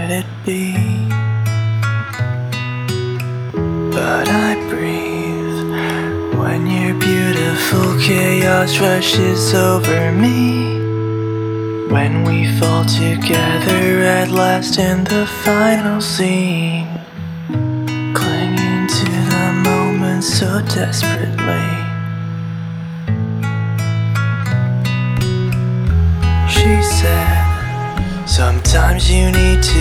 let it be. But I breathe when your beautiful chaos rushes over me. When we fall together at last in the final scene, clinging to the moment so desperately. She said, sometimes you need to